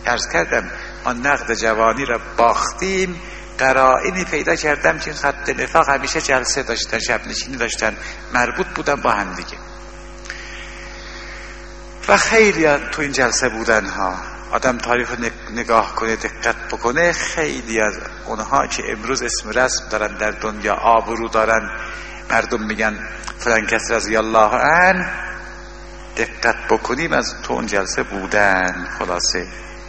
عرض کردم ما نقد جوانی را باختیم، قرائنی پیدا کردم که خط نفاق همیشه جلسه داشتن، شب نشینی داشتن، مربوط بودن با هم دیگه و خیلی تو این جلسه بودن ها. آدم تاریخ نگاه کنه، دقت بکنه، خیلی از اونها که امروز اسم رسم دارن در دنیا، آبرو دارن، مردم میگن فلان کس رضی الله عنه، دقت بکنیم از تو اون جلسه بودن. خلاصه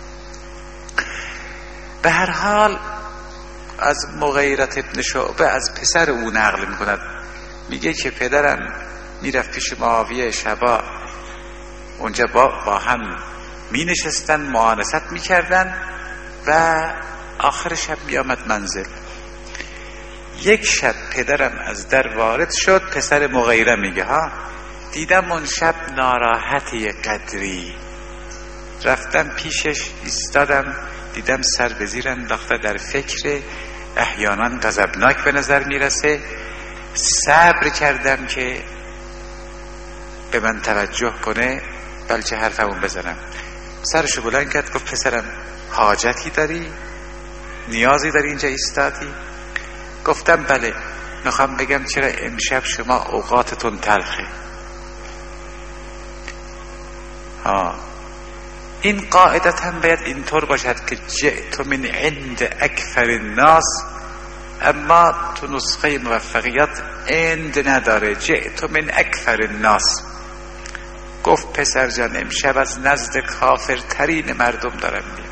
به هر حال از مغیرة ابن شعبه از پسر او نقل میکند، میگه که پدرم میرفت پیش معاویه شبا، اونجا با هم می نشستن، معانست می کردن و آخر شب می آمد منزل. یک شب پدرم از در وارد شد، پسر مغیره میگه ها، دیدم اون شب ناراحتی قدری، رفتم پیشش ایستادم، دیدم سر به زیر انداخته، در فکر، احیانا غضبناک به نظر میرسه. صبر کردم که به من توجه کنه بلکه حرفمون بزنم. سرشو بلند کرد، گفت پسرم حاجتی داری؟ نیازی داری اینجا ایستادی؟ گفتم بله، میخوام بگم چرا امشب شما اوقاتتون تلخه. این قاعدتا باید اینطور باشد که جئت من عند اکثر الناس، اما تو نسخه موفقیت عند نداره، جئت من اکثر الناس. گفت پسر جان امشب از نزد کافرترین مردم دارم میام.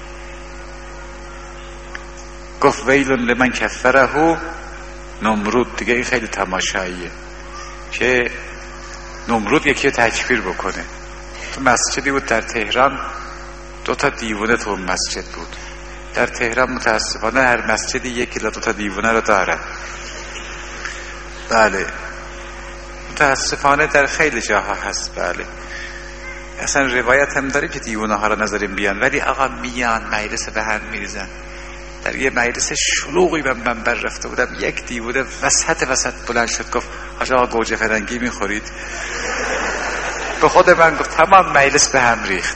گفت ویل لمن کفره نمرود. دیگه این خیلی تماشاییه که نمرود یکی تکفیر بکنه. تو مسجدی بود در تهران، 2 دیوونه تو مسجد بود. در تهران متاسفانه هر مسجدی 1 یا 2 دیوونه رو داره. بله متاسفانه در خیلی جاها هست. بله اصلا روایت هم داره که دیوانه ها رو نذاریم بیان، ولی آقا میان مجلس به هم میریزن. در یه مجلس شلوغی من رفته بودم، یک دیوانه وسط بلند شد گفت حاج آقا گوجه فرنگی میخورید؟ به خود من گفت تمام مجلس به هم ریخت.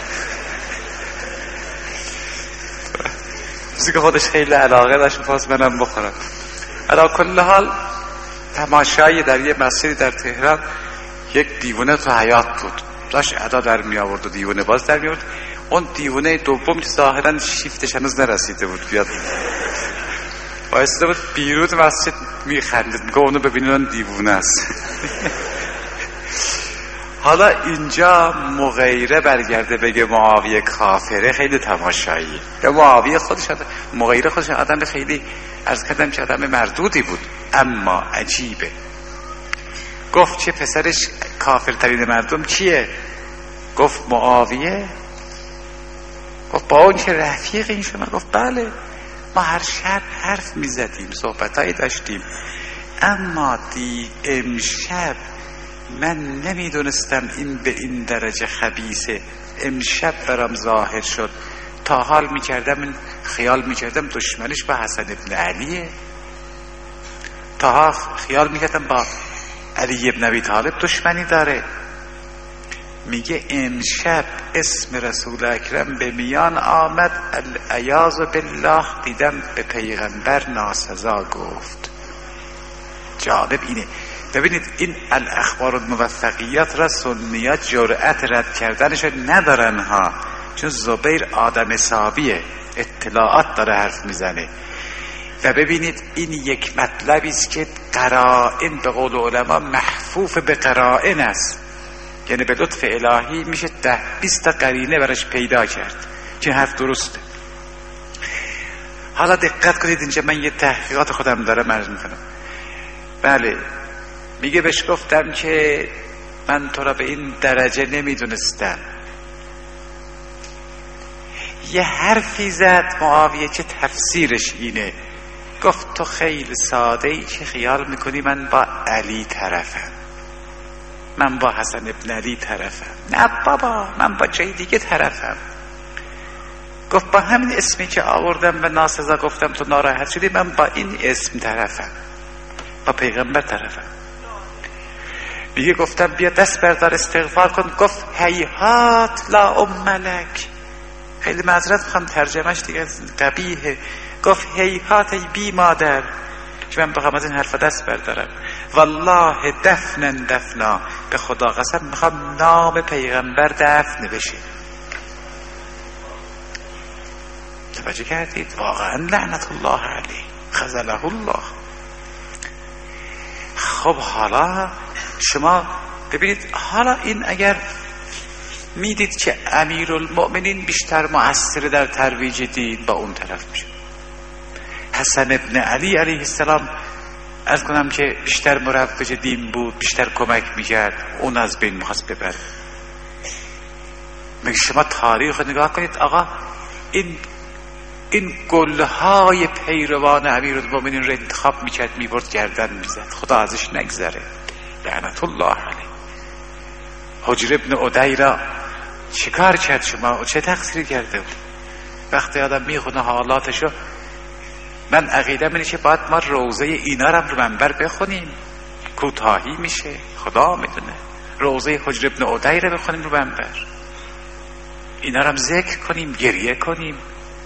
چیزی که خودش خیلی علاقه داشت پاس منم بخورم. علا کل حال تماشایی در یه مسجدی در تهران، یک دیوانه تو حیات بود، داشت ادا در می آورد و دیوانه باز در می آورد. اون دیوانه دوم که ظاهرا شیفتش هنوز نرسیده بود بیاد، بایسته بود بیرون مسجد می خندید، میگه اونو ببینید اون دیوانه است. حالا اینجا مغیره برگرده بگه معاویه کافره، خیلی تماشاییه. یا معاویه خودش مغیره خودش آدم خیلی عرض کردم که آدم مردودی بود، اما عجیبه. گفت چه پسرش کافرترین مردم کیه؟ گفت معاویه. گفت با اون که رفیق این شما؟ گفت بله، ما هر شب حرف میزدیم، صحبتایی داشتیم، اما امشب من نمیدونستم این به این درجه خبیثه. امشب برام ظاهر شد. تا حال میکردم خیال میکردم دشمنش با حسن ابن علیه، تا خیال میکردم با علی ابن ابی طالب دشمنی داره. میگه امشب اسم رسول اکرم به میان آمد، العیاذ بالله، دیدم به پیغمبر ناسزا گفت. جالب اینه، ببینید این الاخبار الموفقیات را سنیات جرأت رد کردنش ندارن ها، چون زبیر آدم حسابیه، اطلاعات داره حرف میزنه. و ببینید این یک مطلبی است که قرائن به قول علما محفوف به قرائن است، یعنی به لطف الهی میشه 10-20 تا قرینه براش پیدا کرد که حرف درسته. حالا دقت کنید اینجا من یه تحقیقات خودم دارم عرض میکنم. بله میگه بهش گفتم که من تو را به این درجه نمیدونستم. یه حرفی زد معاویه که تفسیرش اینه، گفت تو خیلی ساده ای که خیال میکنی من با علی طرفم، من با حسن ابن علی طرفم. نه بابا، من با جای دیگه طرفم. گفت با همین اسمی که آوردم و ناسزا گفتم تو ناراحت شدی، من با این اسم طرفم، با پیغمبر طرفم. میگه گفتم بیا دست بردار استغفار کن. گفت هیهات لا ام لک، خیلی معذرت میخوام ترجمهش دیگه قبیحه. گفت هیهات ای بی مادر که من بخوام از این حرف دست بردارم، والله دفنا، به خدا قسم میخوام نام پیغمبر دفن بشه. توجه کردید؟ واقعا لعنت الله علیه، خذله الله. خب حالا شما ببینید، حالا این اگر میدید که امیرالمؤمنین بیشتر مؤثر در ترویج دین، با اون طرف میشه. حسن ابن علی علیه السلام از کنم که بیشتر مروج دین بود، بیشتر کمک میکرد، اون از بین میخواست ببره. میگه شما تاریخ نگاه کنید آقا، این گلهای پیروان امیرالمؤمنین رو انتخاب میکرد، میبرد گردن میزد، خدا ازش نگذره، لعنت الله علیه. حجر ابن عدی را چیکار کرد شما؟ چه تقصیری کرده بود؟ وقتی آدم میخونه حالاتشو، من عقیدم اینه که باید ما روضه اینا رو منبر بخونیم، کوتاهی میشه، خدا میدونه. روضه حجر ابن عدی رو بخونیم رو منبر، اینا رو ذکر کنیم، گریه کنیم.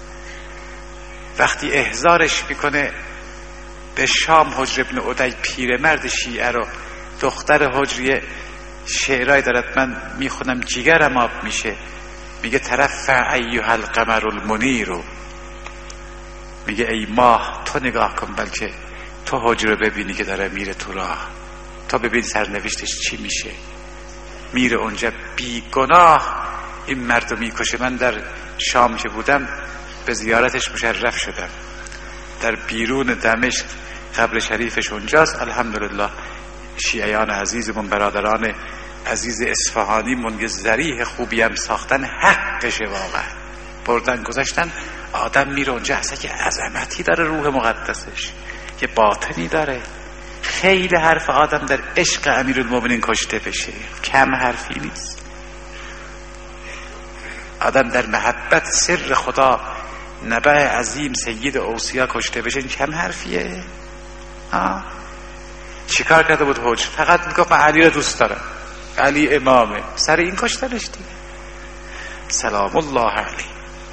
وقتی احضارش میکنه به شام حجر ابن عدی، پیرمرد شیعه رو، دختر حجریه شعرهای دارد، من میخونم جیگرم آب میشه. میگه ترفع ایها القمر المنیر، میگه ای ماه تو نگاه کن، بلکه تو حجره ببینی که داره میره تو راه، تا ببین سرنوشتش چی میشه. میره اونجا بی گناه این مردو میکشه. من در شام که بودم به زیارتش مشرف شدم، در بیرون دمشق قبر شریفش اونجاست. الحمدلله شیعیان عزیزمون، برادران عزیز اصفهانی من ذریح خوبی هم ساختن، حقشه واقعا، بردن گذاشتن. آدم میره اونجا اصلا که عظمتی داره، روح مقدسش که باطنی داره. خیلی حرف آدم در عشق امیرالمؤمنین کشته بشه، کم حرفی نیست. آدم در محبت سر خدا نبع عظیم سید اوصیا کشته بشه، این کم حرفیه؟ چیکار کرده بود حجر؟ فقط میگفت من علی رو دوست دارم، علی امامه، سر این کشتنش دیگه، سلام الله علیه.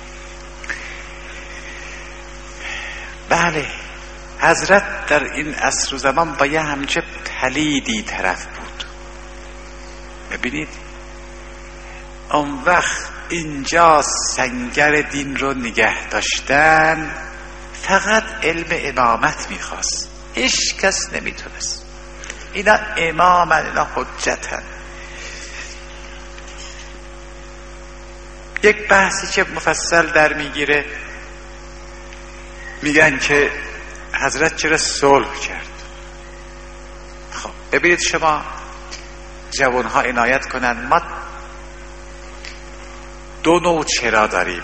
بله، حضرت در این عصر و زمان با یه همچه پلیدی طرف بود. ببینید اون وقت اینجا سنگر دین رو نگه داشتن، فقط علم امامت میخواست، هیچ کس نمیتونست. اینا امامن، اینا حجتن. یک بحثی که مفصل در میگیره، میگن که حضرت چرا صلح کرد. خب ببینید شما جوانها عنایت کنن، ما دو نوع چرا داریم،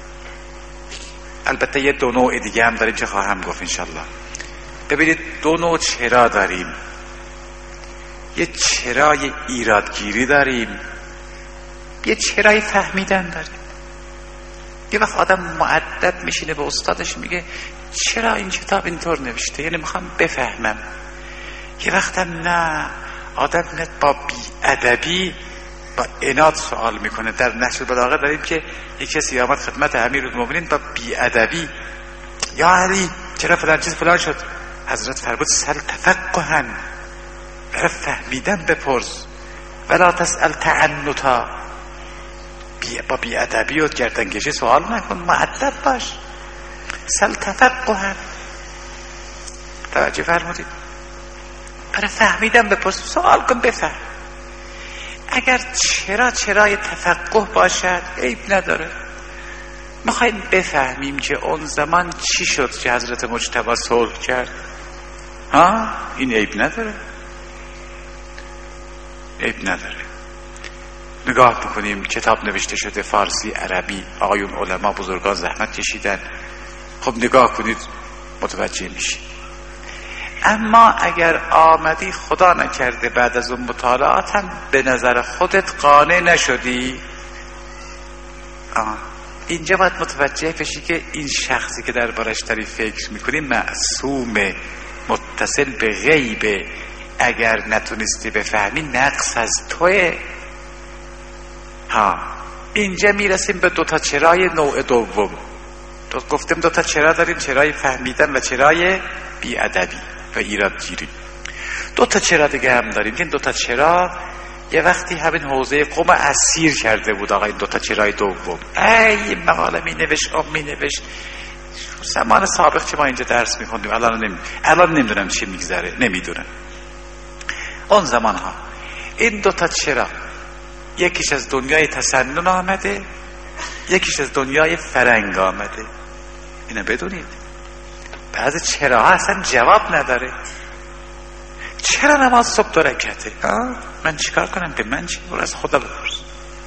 البته یه دو نوع دیگه هم داریم که خواهم گفت انشالله. ببینید دو نوع چرا داریم، یه چرای ایرادگیری داریم، یه چرای فهمیدن داریم. یه وقت آدم مؤدب میشینه به استادش میگه چرا این کتاب اینطور نوشته، یعنی میخوام بفهمم. یه وقت هم نه، آدم نه، با بی‌ادبی با عناد سوال میکنه. در نهج البلاغه داریم که یک کسی آمد خدمت امیرالمؤمنین با بی‌ادبی، یا علی چرا فلان چیز فلان شد؟ حضرت فرمود سل تفقها، برای فهمیدن بپرس، ولا تسأل تعنتا، با بی‌ادبی و گردنکشی سوال نکن، مؤدب باش، سل تفقها. توجه فرمودید؟ برای فهمیدن بپرس، سوال کن بفهم. اگر چرای تفقه باشد عیب نداره. میخوایم بفهمیم که اون زمان چی شد که حضرت مجتبی صلح کرد، این عیب نداره، عیب نداره. نگاه بکنیم کتاب نوشته شده فارسی، عربی، آقایون علما بزرگان زحمت کشیدن. خب نگاه کنید متوجه میشید. اما اگر آمدی خدا نکرده بعد از اون مطالعات هم به نظر خودت قانع نشدی، اینجا باید متوجه بشی که این شخصی که دربارش داری فکر میکنی معصومه، متصل به غیبه. اگر نتونستی بفهمی نقص از توه. اینجا میرسیم به دوتا چرای نوع دوم. گفتیم دوتا چرا داریم، چرای فهمیدن و چرای بیادبی و ایرادگیری. دوتا چرا دیگه هم داریم که این دوتا چرا یه وقتی همین حوزه قم اسیر کرده بود آقا. این دوتا چرای دوم ای مقاله می نوشت زمان سابق که ما اینجا درس میخوندیم، الان نمیدونم چی میگذره، نمیدونم. اون زمان ها این دوتا چرا یکیش از دنیای تسنن آمده، یکیش از دنیای فرنگ آمده. اینو بدونید. بعضی چرا ها اصلا جواب نداره. چرا نماز صبح 2 رکعته؟ من چیکار کنم؟ به من چی؟ برو از خدا بپرس.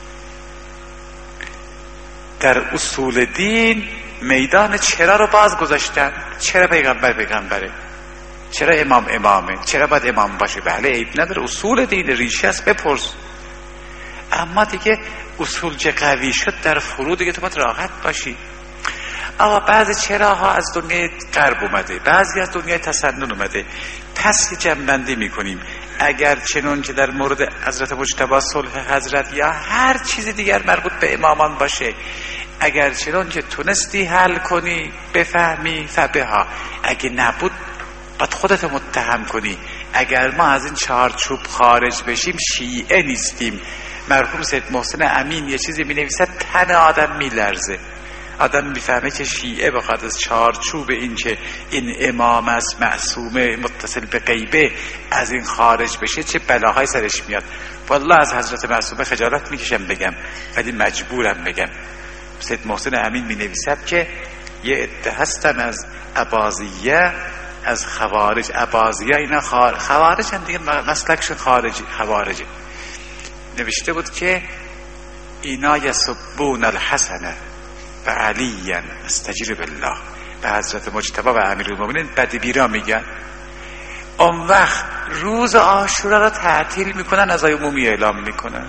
در اصول دین میدان چرا رو باز گذاشتن. چرا پیغمبره؟ چرا امامه؟ چرا باید امام باشه؟ بله عیب نداره، اصول دین ریشه است، بپرس. اما دیگه اصول چه قوی شد در فرو دیگه تو باید راحت باشی. آقا بعضی چراها از دنیای غرب اومده، بعضی از دنیای تسنن اومده. پس جمع‌بندی میکنیم. اگر چنون که در مورد حضرت مجتبی صلح حضرت یا هر چیز دیگر مربوط به امامان باشه، اگر چنون که تونستی حل کنی بفهمی فبها، اگه نبود باید خودت متهم کنی. اگر ما از این چارچوب خارج بشیم شیعه نیستیم. مرحوم سید محسن امین یه چیزی می نویسد تن آدم می لرزه. آدم میفهمه که شیعه بخواد از چارچوب این که این امام است معصومه متصل به غیبه از این خارج بشه چه بلاهای سرش میاد. والله از حضرت معصومه خجالت میکشم بگم، ولی مجبورم بگم. سید محسن امین می نویسد که یه عده هستن از اباضیه، از خوارج. اباضیه اینا خوارج هم دیگه، مسلکشون خوارجه. نوشته بود که اینا یسبون الحسنه و علی استجیر بالله، به حضرت مجتبی و امیرالمومنین بدبیرا میگن. اون وقت روز عاشورا را تعطیل میکنن، از عمومی اعلام میکنن.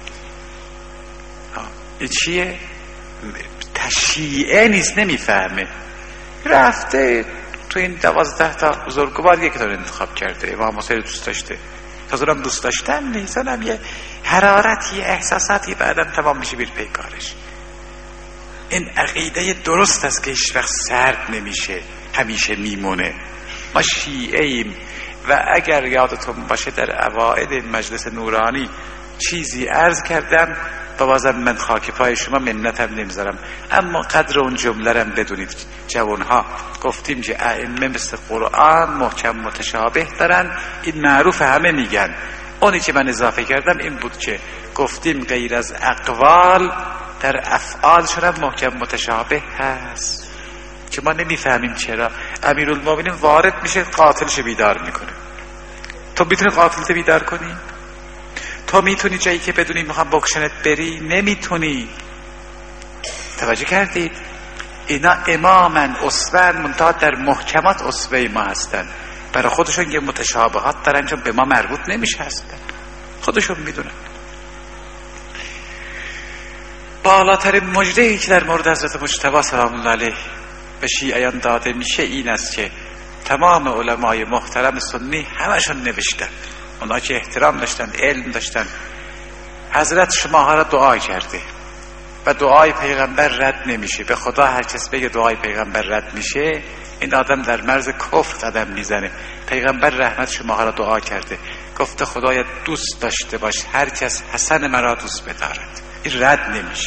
این چیه؟ تشیعه نیست، نمیفهمه. رفته تو این 12 تا بزرگوار یکی داره انتخاب کرده. امام حسین دوست داشته، تازه دوست داشتن نیست، هم یه حرارتی احساساتی بعدم تمام میشه بیر پیکارش. این عقیده درست است که هیچ وقت سرد نمیشه، همیشه میمونه. ما شیعه ایم و اگر یادتون باشه در اوائل مجلس نورانی چیزی عرض کردم و بازم من خاک پای شما منتم نمیذارم، اما قدر اون جمله رم بدونید. جوانها گفتیم که ائمه مثل قرآن محکم متشابه دارن، این معروف همه میگن. اونی که من اضافه کردم این بود که گفتیم غیر از اقوال در افعال شدن محکم متشابه هست که ما نمیفهمیم چرا. امیرالمومنین وارد میشه قاتلش بیدار میکنه. تو میتونی قاتلت بیدار کنی؟ تو میتونی جایی که بدونی میخوام بکشنت بری؟ نمیتونی. توجه کردید؟ اینا امامن، اسوهن، منتها در محکمات اسوه ما هستن. برای خودشون یه متشابهات دارن چون به ما مربوط نمیشه هستن، خودشون میدونن. بالاترین مژده‌ای که در مورد حضرت مجتبی سلام الله علیه به شیعیان داده میشه این است که تمام علمای محترم سنی همشون نوشتن، اونا که احترام داشتن، علم داشتن، حضرت شماها را دعا کرده و دعای پیغمبر رد نمیشه. به خدا هر کس بگه دعای پیغمبر رد میشه این آدم در مرز کفر قدم میزنه. پیغمبر رحمت شماها را دعا کرده، گفته خدایا دوست داشته باش هر کس حسن مرا دوست بدارد. این رد نمیشه.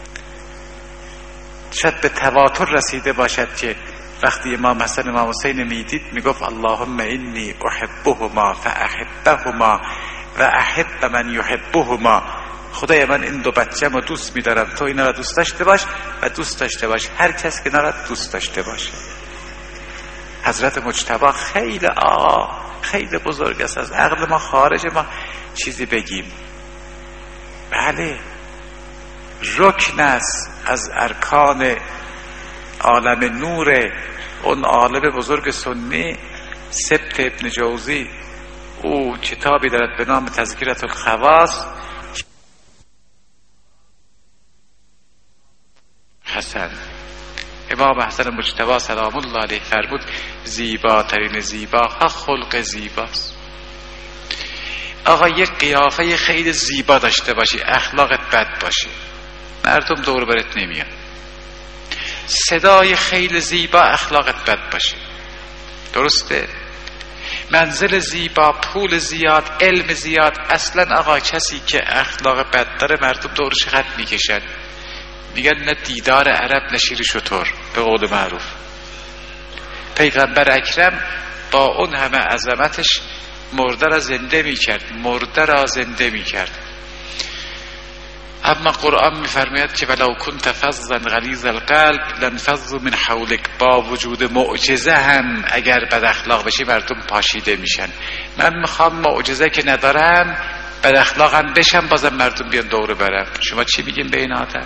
شاید به تواتر رسیده باشد که وقتی امام حسن امام حسین میدید میگفت اللهم انی احبهما فاحبهما و احب من یحبهما. خدای من این دو بچه‌م رو دوست می‌دارم، تو اینا رو دوست داشته باش و دوست داشته باش هر کس که اینا رو دوست داشته باشه. حضرت مجتبی خیلی بزرگ است، از عقل ما خارج. ما چیزی بگیم بله رکن است از ارکان عالم نور اون عالم بزرگ سنی. سبت ابن جوزی او کتابی دارد به نام تذکرة الخواص. حسن امام حسن مجتبی سلام الله علیه فرمود زیباترین زیباها خلق زیباست. آقا یک قیافه خیلی زیبا داشته باشی، اخلاقت بد باشه، مردم دور برت نمیان. صدای خیلی زیبا اخلاقت بد باشه، درسته؟ منزل زیبا، پول زیاد، علم زیاد. اصلا آقا کسی که اخلاق بد داره مردم دورش خط میکشن، میگن نه دیدار عرب نه شیر شتر، به قول معروف. پیغمبر اکرم با اون همه عظمتش مرده را زنده میکرد. اما قرآن میفرماید که ولو کنت فظا غلیظ القلب لانفضوا من حولک. با وجود معجزه هم اگر بد اخلاق بشی مردم پاشیده میشن. من میخوام معجزه که ندارم بد اخلاقم بشم بازم مردم بیان دور برم. شما چی میگین به این آدم؟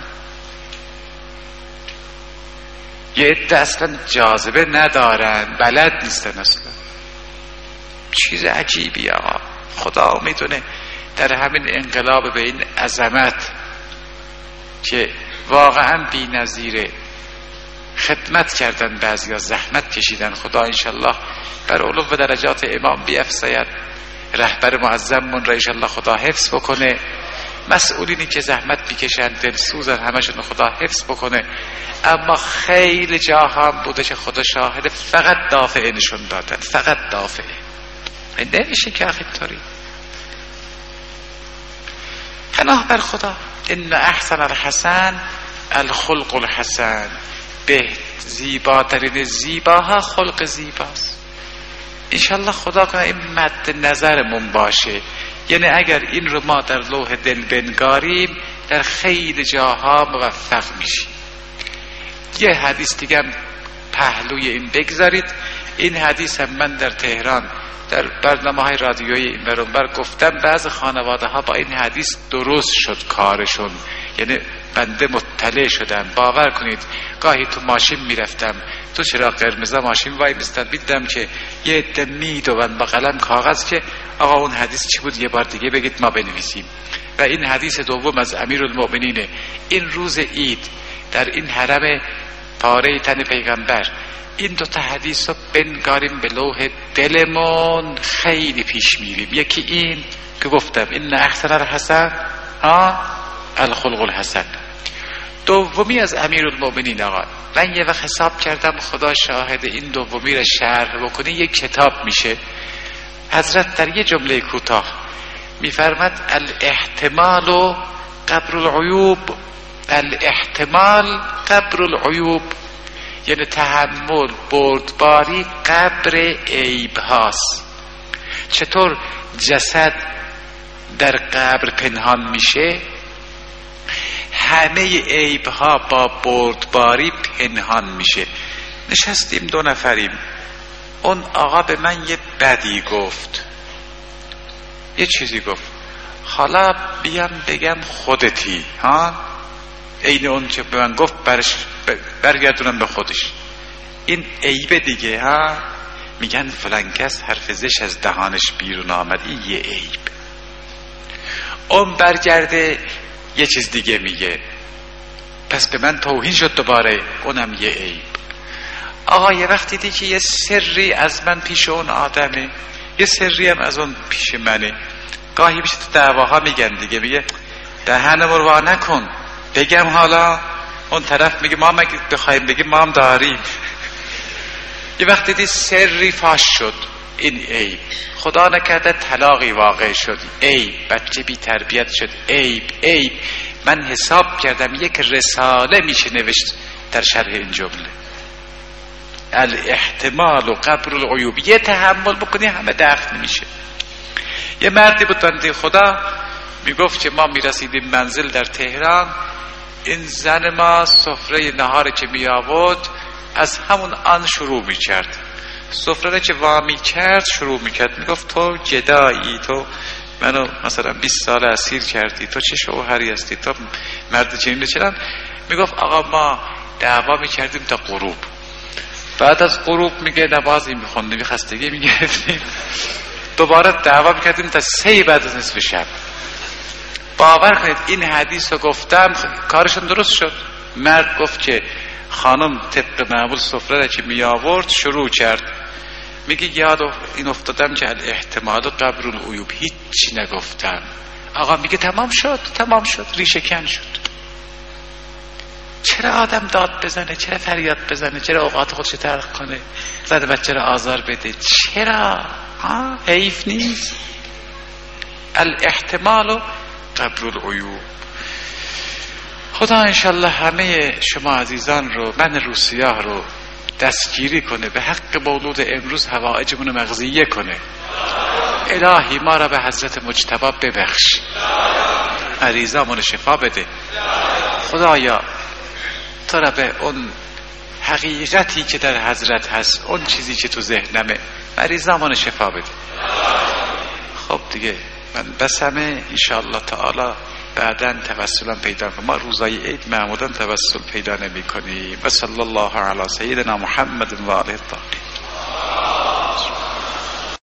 یه عده اصلا جاذبه ندارن، بلد نیستن اصلا. چیز عجیبی آقا. خدا میدونه در همین انقلاب به این عظمت که واقعا بی نظیره، خدمت کردن، بعضیا زحمت کشیدن. خدا انشالله بر علو و درجات امام بیفزاید، رهبر معظممون را انشالله خدا حفظ بکنه، مسئولینی که زحمت میکشن دلسوزن همشون خدا حفظ بکنه. اما خیلی جاها هم بوده که خدا شاهد فقط دافعه نشون دادن، فقط دافعه. نمیشه که آخه طوری. پناه بر خدا. ان احسن الحسن الخلق الحسن. به زیباترین زیباها خلق زیباست. انشالله خدا کنه این مد نظرمون باشه. یعنی اگر این رو ما در لوح دل بنگاریم در خیلی جاها موفق میشیم. یه حدیث دیگه هم پهلوی این بگذارید. این حدیث هم من در تهران در برنامه‌های رادیویی این برانبر گفتم. بعض خانواده ها با این حدیث درست شد کارشون، یعنی بنده مطلع شدم. باور کنید گاهی تو ماشین میرفتم، تو چراغ قرمز ماشین وای میستن، دیدم که یه عده میدون با قلم کاغذ که آقا اون حدیث چی بود یه بار دیگه بگید ما بنویسیم. و این حدیث دوم از امیرالمؤمنینه. این روز عید در این حرم پاره تن پیغمبر این دوتا حدیث رو بنگاریم به لوح دلمون، خیلی پیش میریم. یکی این که گفتم این احسن الحسن الخلق الحسن. دومی از امیرالمؤمنین آقا، من یه وقت حساب کردم خدا شاهد، این دومی رو شرح بکنی یک کتاب میشه. حضرت در یه جمله کوتاه میفرماد الاحتمال قبر العیوب. الاحتمال قبر العیوب یعنی تحمل، بردباری قبر عیب هاست. چطور جسد در قبر پنهان میشه، همه عیب ها با بردباری پنهان میشه. نشستیم دو نفریم، اون آقا به من یه بدی گفت، یه چیزی گفت، حالا بیام بگم خودتی این اون که به من گفت برگردونم به خودش. این عیب دیگه میگن فلان کس حرف زش از دهانش بیرون آمد، این یه عیب. اون برگرده یه چیز دیگه میگه، پس به من توهین شد دوباره، اونم یه عیب. آقا یه وقتی دیدی که یه سری از من پیش اون آدمه، یه سری هم از اون پیش منه. گاهی میشه تو دعواها میگن دیگه، میگه دهنمو وا نکن بگم، حالا اون طرف میگه ما مگه بخوایم بگیم ما هم داریم. یه وقت دیدی سری فاش شد، این عیب. خدا نکرده طلاقی واقع شد، عیب. بچه بی تربیت شد، عیب. من حساب کردم یک رساله میشه نوشت در شرح این جمله. الاحتمال و قبر العیوب. یه تحمل بکنی همه دفن میشه. یه مردی بود بنده خدا میگفت که ما میرسیدیم منزل در تهران، این زن ما سفره نهار که می آورد از همون آن شروع می کرد. سفره که وامی کرد شروع می کرد، می گفت تو گدایی، تو منو مثلا 20 سال اسیر کردی، تو چه شوهری هستی، تو مرد چنین چنان. می گفت آقا ما دعوا می کردیم تا غروب، بعد از غروب میگه نمازی می خوندیم، می خستگی می گرفتیم، دوباره دعوا می کردیم تا 3 بعد از نصف شب. باور کنید این حدیث رو گفتم کارشون درست شد. مرد گفت که خانم طبق معمول سفره را که می آورد شروع کرد، میگه یاد این افتادم که الاحتمال قبر العیوب، هیچی نگفتم. آقا میگه تمام شد، ریشه کن شد. چرا آدم داد بزنه؟ چرا فریاد بزنه؟ چرا اوقات خودش تلخ کنه؟ زن بچه را آزار بده؟ چرا؟ حیف نیست؟ الاحتمال قبل العیوب. خدا انشالله همه شما عزیزان رو، من روسیاه رو دستگیری کنه، به حق مولود امروز حوائجمون رو مقضیه کنه. الهی ما را به حضرت مجتبی ببخش، مریضامون شفا بده. خدایا تو را به اون حقیقتی که در حضرت هست، اون چیزی که تو ذهنمه، مریضامون شفا بده. خب دیگه من بسمه انشاءالله تعالی بعداً توسلم پیدا کنم. ما روزای عید معمولاً توسل پیدا نمی کنیم. و صلی الله علی سیدنا محمد و آله الطاهرین.